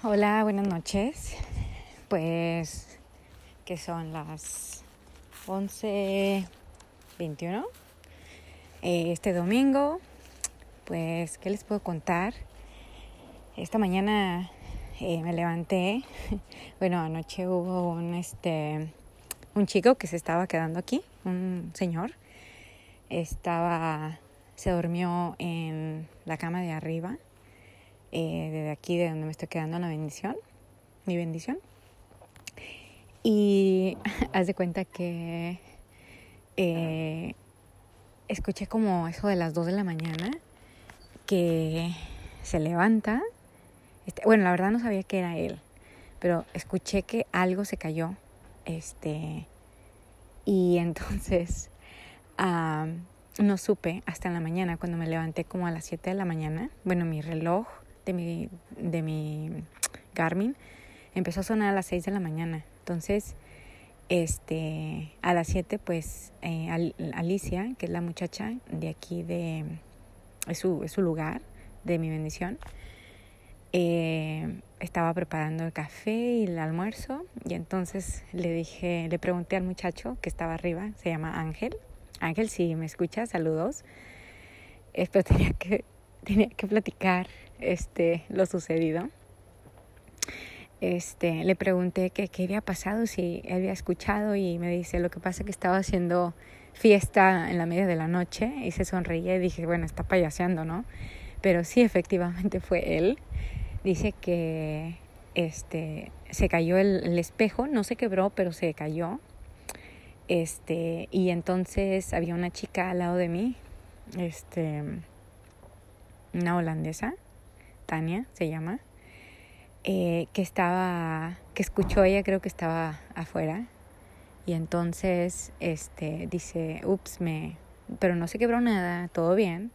Hola, buenas noches. Pues que son las 11:21. Este domingo, pues, ¿qué les puedo contar? Esta mañana me levanté. Bueno, anoche hubo un chico que se estaba quedando aquí, un señor. Se durmió en la cama de arriba, desde aquí de donde me estoy quedando mi bendición. Y haz de cuenta que escuché como eso de las 2 de la mañana que se levanta. Bueno, la verdad no sabía que era él, pero escuché que algo se cayó. Y entonces no supe hasta en la mañana, cuando me levanté como a las 7 de la mañana. Bueno, mi reloj de mi Garmin empezó a sonar a las 6 de la mañana. Entonces, a las 7, pues, Alicia, que es la muchacha de aquí, es su lugar de mi bendición, estaba preparando el café y el almuerzo. Y entonces le pregunté al muchacho que estaba arriba, se llama Ángel. Ángel, si me escuchas, saludos. Pero tenía que platicar lo sucedido. Le pregunté qué había pasado, si él había escuchado, y me dice, lo que pasa es que estaba haciendo fiesta en la media de la noche, y se sonreía y dije, bueno, está payaseando, ¿no? Pero sí, efectivamente fue él. Dice que se cayó el espejo, no se quebró, pero se cayó. Y entonces había una chica al lado de mí, una holandesa, Tania se llama, que escuchó. Ella creo que estaba afuera, y entonces dice, pero no se quebró nada, todo bien.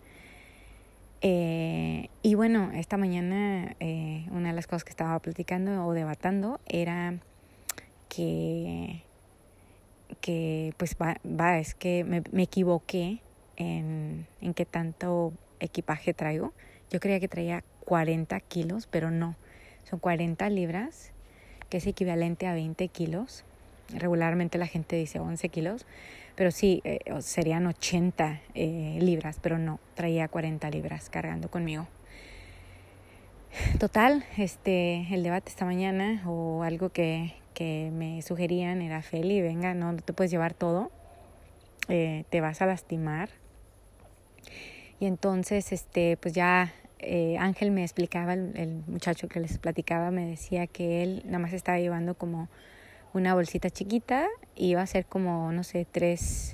Y bueno, esta mañana una de las cosas que estaba platicando o debatando era que pues es que me equivoqué en qué tanto equipaje traigo. Yo creía que traía 40 kilos, pero no. Son 40 libras, que es equivalente a 20 kilos. Regularmente la gente dice 11 kilos, pero sí, serían 80 libras, pero no, traía 40 libras cargando conmigo. Total, el debate esta mañana, o algo que me sugerían, era: Feli, venga, no te puedes llevar todo, te vas a lastimar. Y entonces, pues ya Ángel me explicaba, el muchacho que les platicaba, me decía que él nada más estaba llevando como una bolsita chiquita, y iba a ser como, no sé, 3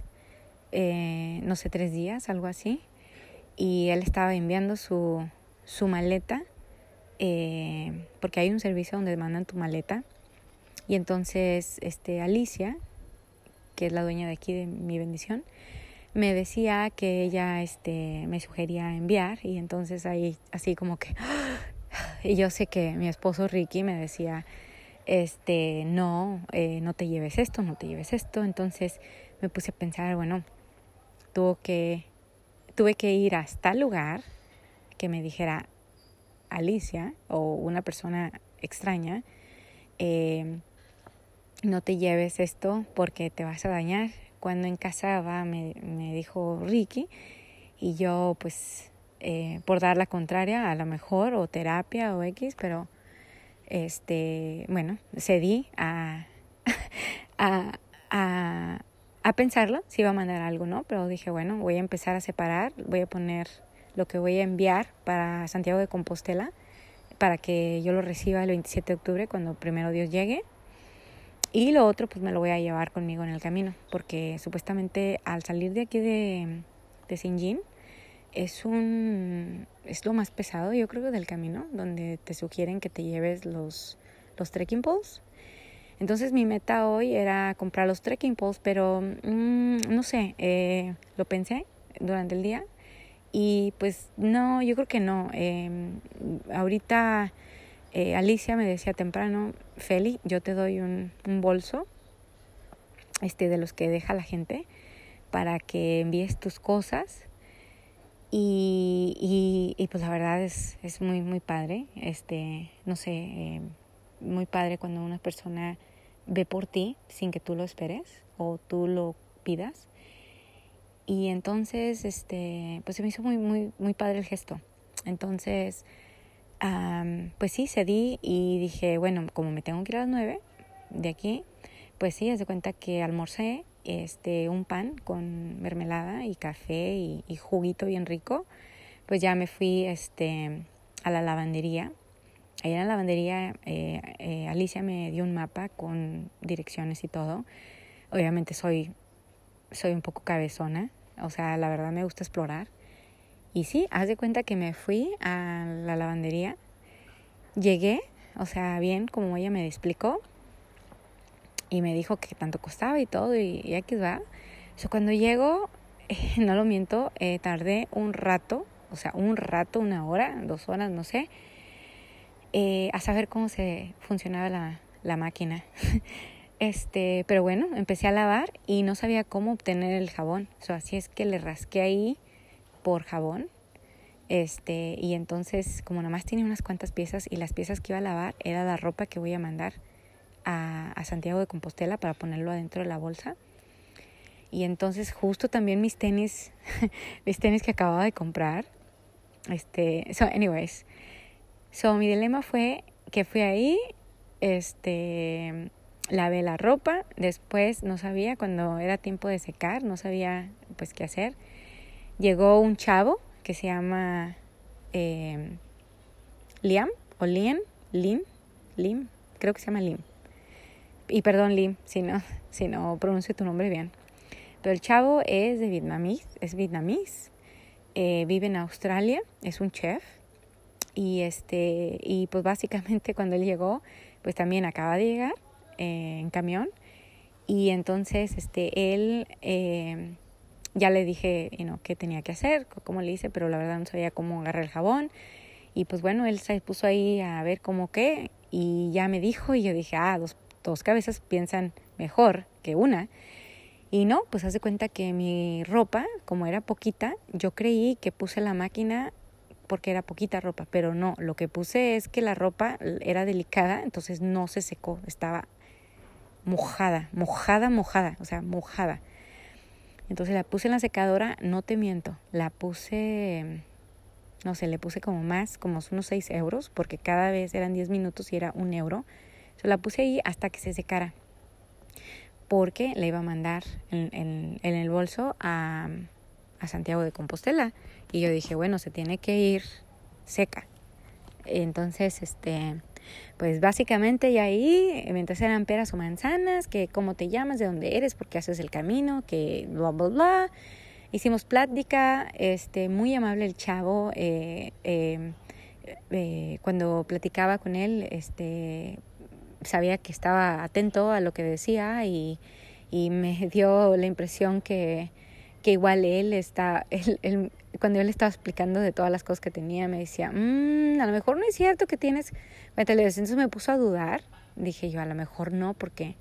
días, algo así. Y él estaba enviando su maleta, porque hay un servicio donde mandan tu maleta. Y entonces Alicia, que es la dueña de aquí de mi bendición, me decía que ella me sugería enviar. Y entonces ahí así como que y yo sé que mi esposo Ricky me decía, no te lleves esto, no te lleves esto. Entonces me puse a pensar, bueno, tuve que ir hasta el lugar que me dijera Alicia o una persona extraña, no te lleves esto porque te vas a dañar. Cuando en casa me dijo Ricky, y yo pues por dar la contraria, a lo mejor, o terapia o X, pero bueno, cedí a pensarlo, si iba a mandar algo, ¿no? Pero dije, bueno, voy a empezar a separar, voy a poner lo que voy a enviar para Santiago de Compostela, para que yo lo reciba el 27 de octubre, cuando primero Dios llegue. Y lo otro, pues me lo voy a llevar conmigo en el camino, porque supuestamente al salir de aquí de Sinjin, es lo más pesado, yo creo, del camino, donde te sugieren que te lleves los trekking poles. Entonces mi meta hoy era comprar los trekking poles, pero no sé, lo pensé durante el día, y pues no, yo creo que no. Ahorita Alicia me decía temprano, Feli, yo te doy un bolso de los que deja la gente, para que envíes tus cosas. Y pues la verdad es muy, muy padre. No sé, muy padre cuando una persona ve por ti sin que tú lo esperes o tú lo pidas. Y entonces, pues se me hizo muy, muy, muy padre el gesto. Entonces, pues sí, cedí y dije, bueno, como me tengo que ir a las 9 de aquí, pues sí, haz de cuenta que almorcé un pan con mermelada y café y juguito bien rico. Pues ya me fui a la lavandería. Ahí en la lavandería Alicia me dio un mapa con direcciones y todo. Obviamente soy un poco cabezona, o sea, la verdad me gusta explorar. Y sí, haz de cuenta que me fui a la lavandería, llegué, o sea, bien como ella me explicó y me dijo que tanto costaba y todo y aquí va. Cuando llego, no lo miento, tardé un rato, o sea, una hora, 2 horas, no sé, a saber cómo se funcionaba la máquina. Pero bueno, empecé a lavar y no sabía cómo obtener el jabón. Así es que le rasqué ahí por jabón. Y entonces, como nada más tenía unas cuantas piezas y las piezas que iba a lavar era la ropa que voy a mandar a Santiago de Compostela para ponerlo adentro de la bolsa. Y entonces justo también mis tenis, mis tenis que acababa de comprar. Anyways. Mi dilema fue que fui ahí, lavé la ropa, después no sabía, cuando era tiempo de secar, no sabía pues qué hacer. Llegó un chavo que se llama Liam o Lim, creo que se llama Lim. Y perdón Lim, si no pronuncio tu nombre bien. Pero el chavo es vietnamís, vive en Australia, es un chef. Y pues básicamente cuando él llegó, pues también acaba de llegar en camión. Y entonces él ya le dije qué tenía que hacer, cómo le hice, pero la verdad no sabía cómo agarrar el jabón. Y pues bueno, él se puso ahí a ver cómo qué y ya me dijo y yo dije, dos cabezas piensan mejor que una. Y no, pues haz de cuenta que mi ropa, como era poquita, yo creí que puse la máquina porque era poquita ropa, pero no, lo que puse es que la ropa era delicada, entonces no se secó, estaba mojada, o sea, mojada. Entonces la puse en la secadora, no te miento, la puse, no sé, le puse como unos 6 euros, porque cada vez eran 10 minutos y era 1 euro. Entonces la puse ahí hasta que se secara, porque le iba a mandar en el bolso a Santiago de Compostela. Y yo dije, bueno, se tiene que ir seca. Entonces, pues básicamente ya ahí, mientras eran peras o manzanas, que cómo te llamas, de dónde eres, por qué haces el camino, que bla, bla, bla. Hicimos plática, muy amable el chavo. Cuando platicaba con él, sabía que estaba atento a lo que decía y me dio la impresión que igual cuando yo le estaba explicando de todas las cosas que tenía, me decía, a lo mejor no es cierto que tienes. Entonces me puso a dudar. Dije yo, a lo mejor no, porque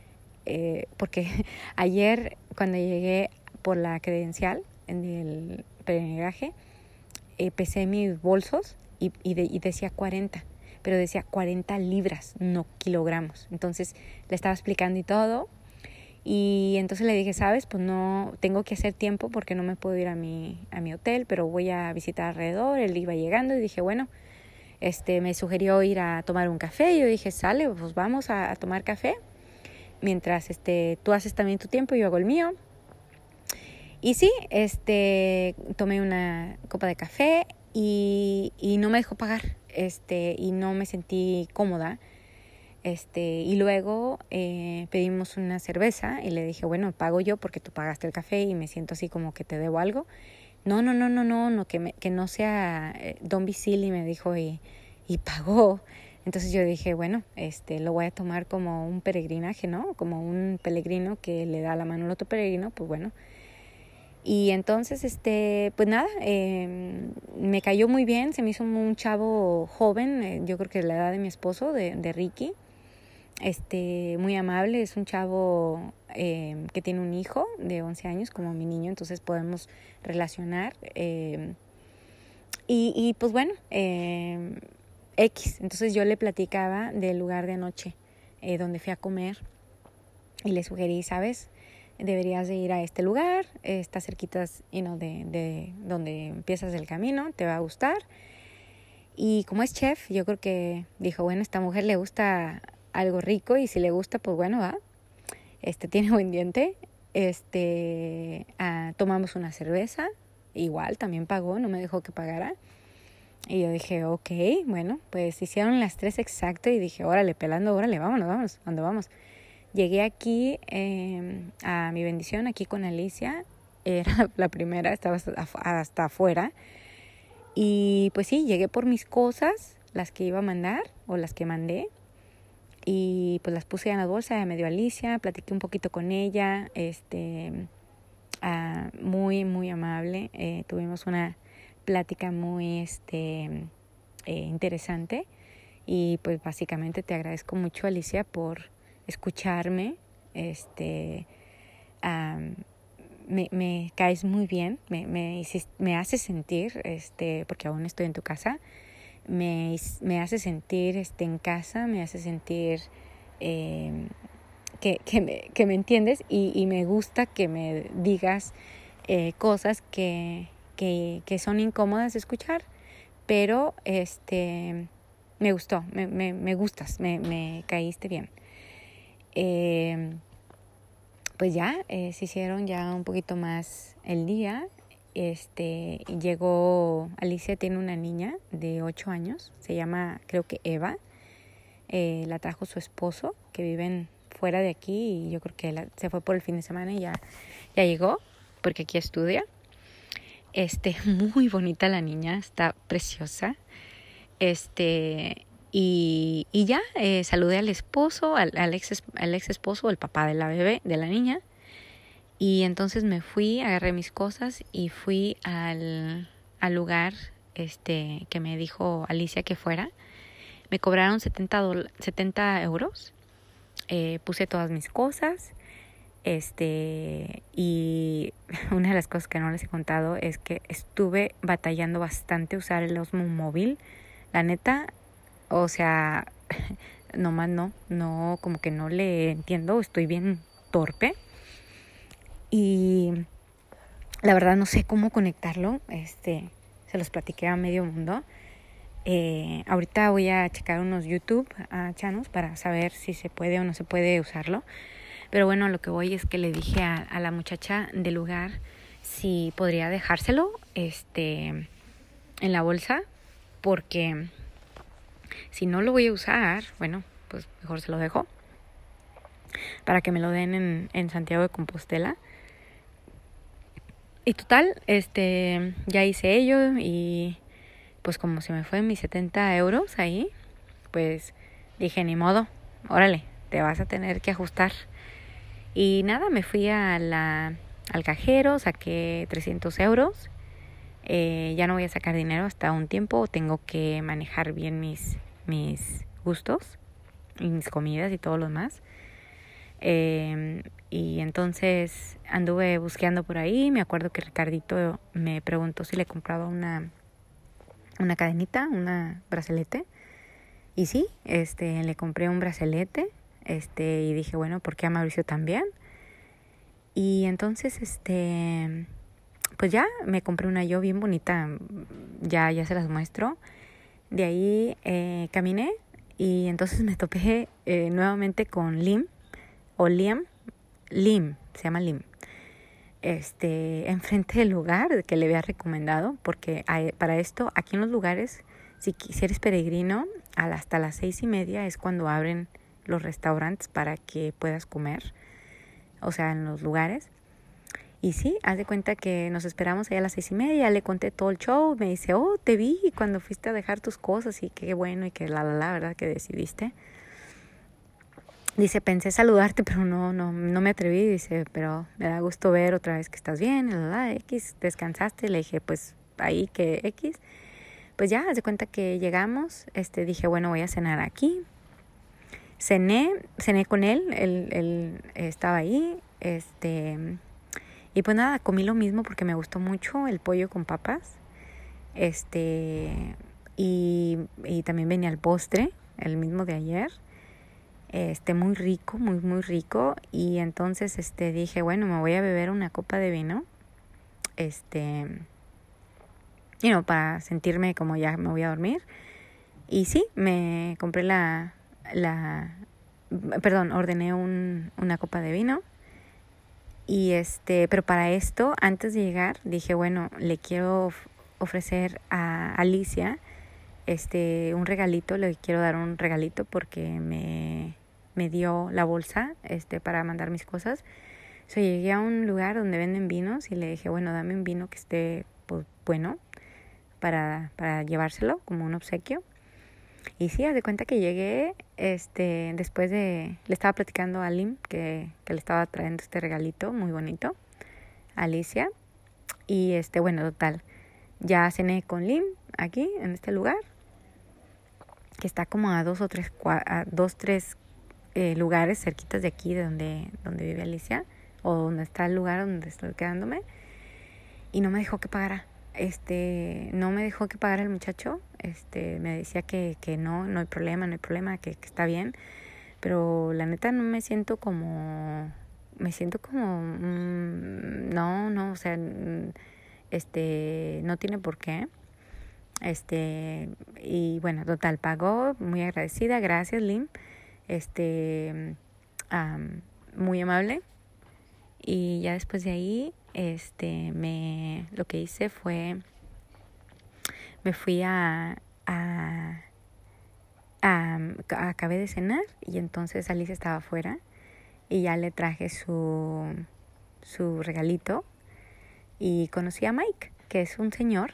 ayer cuando llegué por la credencial en el peregrinaje, pesé mis bolsos y decía 40, pero decía 40 libras, no kilogramos. Entonces le estaba explicando y todo. Y entonces le dije, ¿sabes? Pues no, tengo que hacer tiempo porque no me puedo ir a mi hotel, pero voy a visitar alrededor. Él iba llegando y dije, bueno, me sugirió ir a tomar un café. Y yo dije, sale, pues vamos a tomar café. Mientras tú haces también tu tiempo, yo hago el mío. Y sí, tomé una copa de café y no me dejó pagar, y no me sentí cómoda. Y luego pedimos una cerveza y le dije, bueno, pago yo porque tú pagaste el café y me siento así como que te debo algo. No, que no sea don't be silly, me dijo y pagó. Entonces yo dije, bueno, lo voy a tomar como un peregrinaje, ¿no? Como un peregrino que le da la mano al otro peregrino, pues bueno. Y entonces, pues nada, me cayó muy bien, se me hizo un chavo joven, yo creo que la edad de mi esposo, de Ricky. Muy amable, es un chavo que tiene un hijo de 11 años como mi niño, entonces podemos relacionar. Y pues bueno, X. Entonces yo le platicaba del lugar de anoche donde fui a comer y le sugerí, ¿sabes? Deberías de ir a este lugar, está cerquita de donde empiezas el camino, te va a gustar. Y como es chef, yo creo que dijo, bueno, esta mujer le gusta algo rico y si le gusta, pues bueno, va. Tiene buen diente. Tomamos una cerveza, igual también pagó, no me dejó que pagara. Y yo dije, ok, bueno, pues hicieron las 3 exacto y dije, órale, pelando, órale, vámonos, ¿dónde vamos? Llegué aquí a mi bendición, aquí con Alicia, era la primera, estaba hasta afuera. Y pues sí, llegué por mis cosas, las que iba a mandar o las que mandé. Y pues las puse en la bolsa, ya me dio Alicia, platiqué un poquito con ella, muy, muy amable. Tuvimos una plática muy interesante. Y pues básicamente te agradezco mucho, Alicia, por escucharme. Me caes muy bien, me hace sentir, porque aún estoy en tu casa, me hace sentir en casa, me hace sentir que me entiendes y me gusta que me digas cosas que son incómodas de escuchar, pero me gustó, me gustas, me caíste bien. Pues ya se hicieron ya un poquito más el día. Llegó Alicia, tiene una niña de 8 años, se llama creo que Eva. La trajo su esposo, que viven fuera de aquí, y yo creo que se fue por el fin de semana y ya llegó, porque aquí estudia. Muy bonita la niña, está preciosa. Y ya saludé al esposo, al ex esposo, el papá de la bebé, de la niña. Y entonces me fui, agarré mis cosas y fui al lugar que me dijo Alicia que fuera. Me cobraron 70 euros. Puse todas mis cosas. Y una de las cosas que no les he contado es que estuve batallando bastante usar el Osmo móvil. La neta, o sea, nomás no, como que no le entiendo, estoy bien torpe. Y la verdad no sé cómo conectarlo, se los platiqué a medio mundo. Ahorita voy a checar unos YouTube channels para saber si se puede o no se puede usarlo. Pero bueno, lo que voy es que le dije a la muchacha del lugar si podría dejárselo en la bolsa, porque si no lo voy a usar, bueno, pues mejor se lo dejo para que me lo den en Santiago de Compostela. Y total, ya hice ello y pues como se me fue mis 70 euros ahí, pues dije, ni modo, órale, te vas a tener que ajustar. Y nada, me fui al cajero, saqué 300 euros. Ya no voy a sacar dinero hasta un tiempo, tengo que manejar bien mis gustos y mis comidas y todo lo demás. Y entonces anduve buscando por ahí. Me acuerdo que Ricardito me preguntó si le compraba una cadenita, una bracelete. Y sí, le compré un bracelete. Y dije, bueno, ¿por qué a Mauricio también? Y entonces, pues ya me compré una yo bien bonita. Ya se las muestro. De ahí caminé y entonces me topé nuevamente con Lim, se llama Lim. Enfrente del lugar que le había recomendado, porque para esto, aquí en los lugares, si eres peregrino, hasta las 6:30 es cuando abren los restaurantes para que puedas comer, o sea, en los lugares. Y sí, haz de cuenta que nos esperamos allá a las 6:30, le conté todo el show, me dice, oh, te vi cuando fuiste a dejar tus cosas y qué bueno y que la verdad que decidiste. Dice, pensé saludarte, pero no me atreví. Dice, pero me da gusto ver otra vez que estás bien. X, descansaste. Le dije, pues ahí que X. Pues ya, haz de cuenta que llegamos. Dije, bueno, voy a cenar aquí. Cené con él estaba ahí. Y pues nada, comí lo mismo porque me gustó mucho el pollo con papas. Y también venía el postre, el mismo de ayer. Muy rico, muy, muy rico. Y entonces, dije, bueno, me voy a beber una copa de vino. Para sentirme como ya me voy a dormir. Y sí, me compré ordené una copa de vino. Y pero para esto, antes de llegar, dije, bueno, le quiero ofrecer a Alicia un regalito, le quiero dar un regalito porque me dio la bolsa para mandar mis cosas. Llegué a un lugar donde venden vinos y le dije, bueno, dame un vino que esté pues, bueno para llevárselo como un obsequio. Y sí, haz de cuenta que llegué, después le estaba platicando a Lim que le estaba trayendo este regalito muy bonito a Alicia. Y bueno, total, ya cené con Lim aquí en este lugar, que está como a dos, tres lugares cerquitas de aquí, de donde vive Alicia, o donde está el lugar donde estoy quedándome. Y no me dejó que pagara. No me dejó que pagara el muchacho. Me decía que no hay problema, que está bien. Pero la neta no me siento como, no, o sea, no tiene por qué. Y bueno, total, pagó, muy agradecida, gracias, Lim. Muy amable. Y ya después de ahí, lo que hice fue, me fui acabé de cenar y entonces Alicia estaba afuera y ya le traje su regalito y conocí a Mike, que es un señor,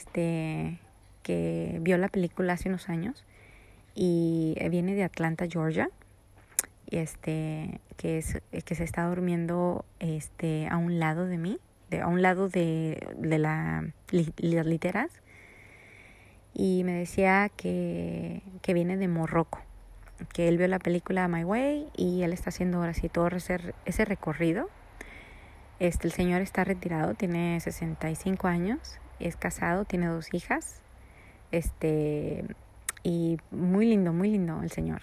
que vio la película hace unos años y viene de Atlanta, Georgia. Que se está durmiendo a un lado de mí, a un lado de las literas, y me decía que viene de Morroco, que él vio la película My Way y él está haciendo ahora sí todo ese recorrido. El señor está retirado, tiene 65 años, es casado, tiene 2 hijas, y muy lindo el señor,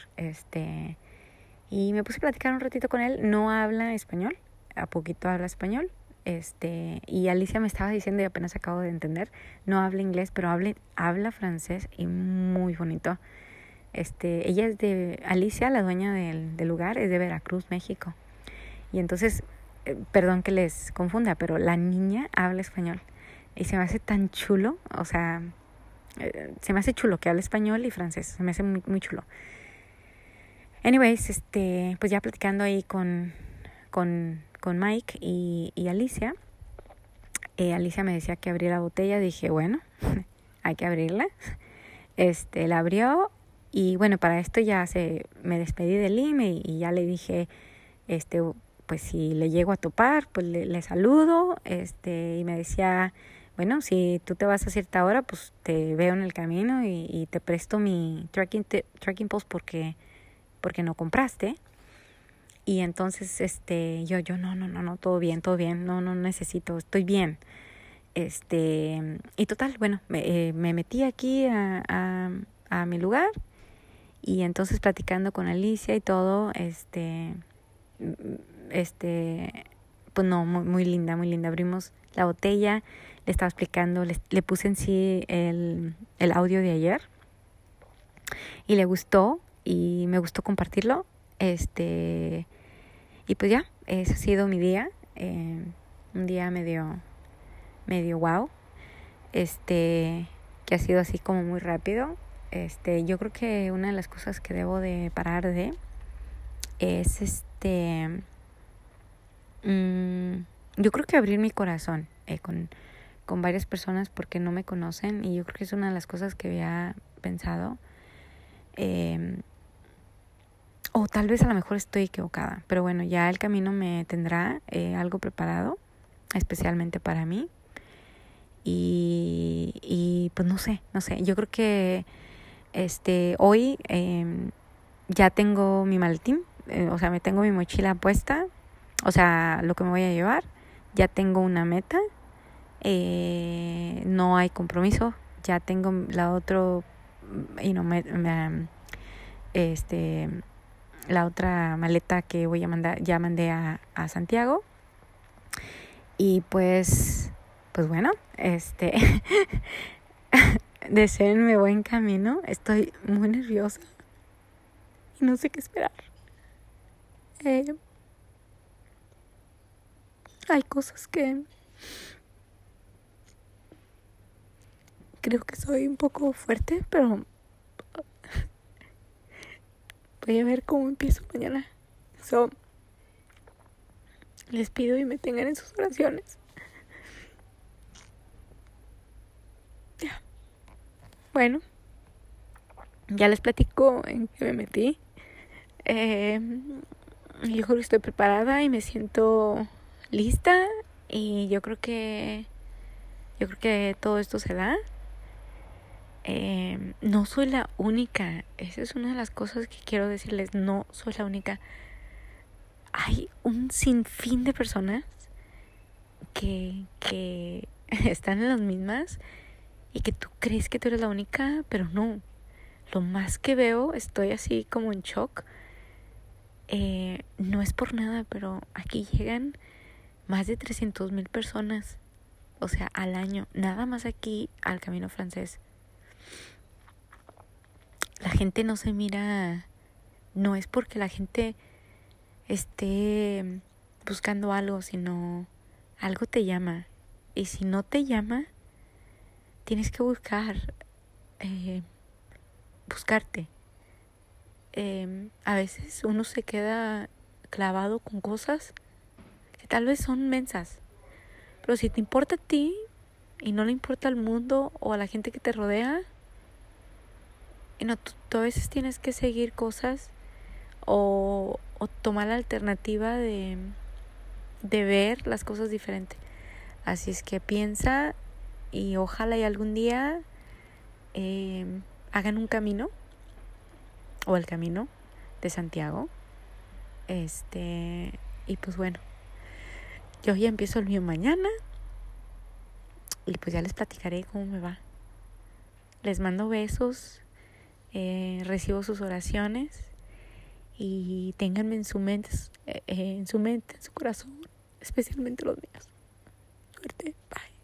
y me puse a platicar un ratito con él. No habla español, a poquito habla español. Y Alicia me estaba diciendo, y apenas acabo de entender, no habla inglés, pero habla francés y muy bonito. Ella es Alicia, la dueña del lugar, es de Veracruz, México. Y entonces, perdón que les confunda, pero la niña habla español. Y se me hace tan chulo, o sea, se me hace chulo que hable español y francés. Se me hace muy, muy chulo. Anyways, pues ya platicando ahí con Mike y Alicia. Alicia me decía que abría la botella. Dije, bueno, hay que abrirla. La abrió y bueno, para esto ya me despedí de Lim y ya le dije, pues si le llego a topar, pues le saludo. Y me decía, bueno, si tú te vas a cierta hora, pues te veo en el camino y te presto mi tracking post porque no compraste. Y entonces yo no, todo bien, no necesito, estoy bien. Y total, bueno, me metí aquí a mi lugar y entonces platicando con Alicia y todo, pues no, muy, muy linda, abrimos la botella, le estaba explicando, le puse en sí el audio de ayer y le gustó y me gustó compartirlo. Y pues ya, ese ha sido mi día, un día medio wow, que ha sido así como muy rápido. Yo creo que una de las cosas que debo de parar es yo creo que abrir mi corazón con varias personas porque no me conocen, y yo creo que es una de las cosas que había pensado. O tal vez a lo mejor estoy equivocada, pero bueno, ya el camino me tendrá algo preparado, especialmente para mí. Y pues no sé, yo creo que hoy ya tengo mi maletín, o sea, me tengo mi mochila puesta, o sea, lo que me voy a llevar, ya tengo una meta, no hay compromiso, ya tengo la otro, la otra maleta que voy a mandar, ya mandé a Santiago. Y pues bueno, deseenme buen camino. Estoy muy nerviosa y no sé qué esperar. Hay cosas que creo que soy un poco fuerte, pero voy a ver cómo empiezo mañana. Les pido y me tengan en sus oraciones. Ya. Bueno, ya les platico en qué me metí. Yo creo que estoy preparada y me siento lista, y yo creo que todo esto se da. No soy la única. Esa es una de las cosas que quiero decirles. No soy la única. Hay un sinfín de personas que están en las mismas y que tú crees que tú eres la única, pero no. Lo más que veo, estoy así como en shock. No es por nada, pero aquí llegan más de 300,000 personas, o sea, al año, nada más aquí al Camino Francés. La gente no se mira, no es porque la gente esté buscando algo, sino algo te llama. Y si no te llama, tienes que buscarte. A veces uno se queda clavado con cosas que tal vez son mensas, pero si te importa a ti y no le importa al mundo o a la gente que te rodea, tú a veces tienes que seguir cosas o tomar la alternativa de ver las cosas diferente. Así es que piensa, y ojalá y algún día hagan un camino, o el camino de Santiago. Y pues bueno, yo ya empiezo el mío mañana, y pues ya les platicaré cómo me va. Les mando besos, recibo sus oraciones, y ténganme en su mente, en su corazón, especialmente los míos. Suerte, bye.